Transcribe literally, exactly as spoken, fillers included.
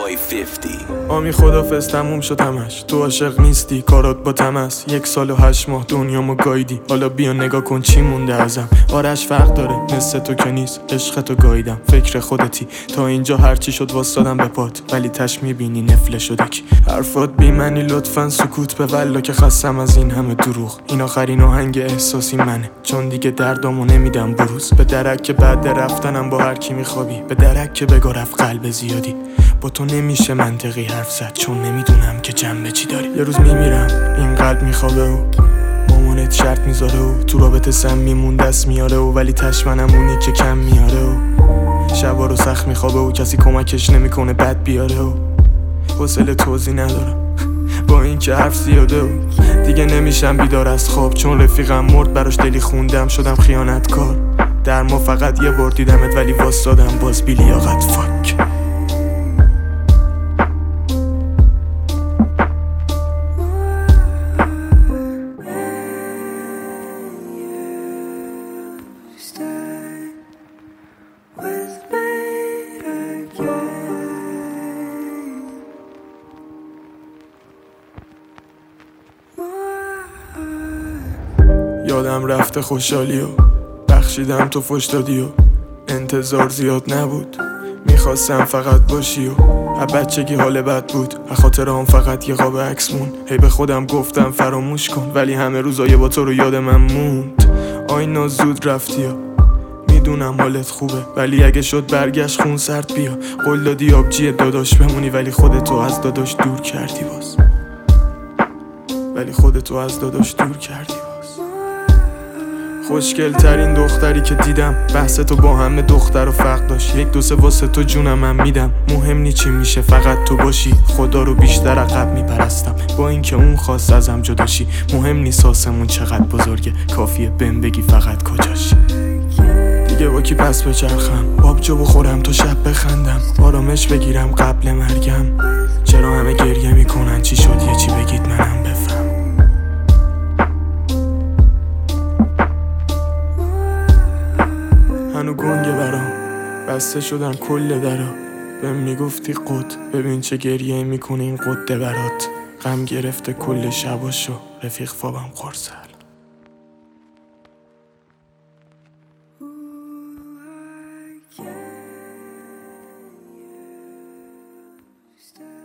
boy fifty. آمی خدافظ تموم شد همش، تو عاشق نیستی کارات با تمس. یک سال و هشت ماه دنیامو گایدی، حالا بیا نگاه کن چی مونده ازم. آرش فرق داره مثل تو که نیست، عشقتو گایدم فکر خودتی. تا اینجا هرچی شد واسدادم به پات، ولی تش میبینی نفله شده کی. حرفات بی معنی لطفا سکوت به، والا که خستم از این همه دروغ. این آخرین آهنگ احساسی منه، چون دیگه دردامو نمیدم بروز. به درک که بعد رفتنم با هر کی میخوابی، به درک که بگو رفت قلب زیادی. با تو نمیشه منطقی حرف زد، چون نمیدونم که جنبه چی داری. یه روز میمیرم این قلب میخوابه و مامانت شرط میذاره و تو رابطه سم میمون دست میاره و ولی تشمنم اونی که کم میاره و شبا رو سخت میخوابه و کسی کمکش نمیکنه بد بیاره و حوصله توضیح ندارم با این که حرف زیاده و دیگه نمیشم بیدار از خواب، چون رفیقم مرد براش دلی خوندم شدم خیانتکار. در ما فقط یه بار دیدمت ولی واسدادم باز بی لیاقت. فاک یادم رفته خوشحالی و بخشیدم تو فش دادی و انتظار زیاد نبود، میخواستم فقط باشی و بچگی حال بد بود. خاطر هم فقط یه قاب عکس مون، هی به خودم گفتم فراموش کن، ولی همه روزای با تو رو یاد من موند. آینا زود رفتی و میدونم حالت خوبه، ولی اگه شد برگشت خون سرد بیا. قول دادی آبجی داداش بمونی، ولی خودتو از داداش دور کردی باز. ولی خودتو از داداش دور کردی باز. خوشگل ترین دختری که دیدم، بحث تو با همه دختر و فرق داشت. یک دو سه واسه تو جونم من میدم، مهم نی چی میشه فقط تو باشی. خدا رو بیشتر عقب میپرستم با اینکه اون خواست ازم جداشی. مهم نیست آسمون چقدر بزرگه، کافیه بهم بگی فقط کجاشی. دیگه با کی پس بچرخم، آبجو بخورم تو شب بخندم، آرامش بگیرم قبل مرگم. چرا همه گریه میکنن، چی شد یه چی بگید منم بفهم. هنو گنگه برام بسته شدن کل درا، بهم میگفتی قد ببین چه گریه میکنه این قده برات. غم گرفته کل شباشو رفیق فابم قرصل.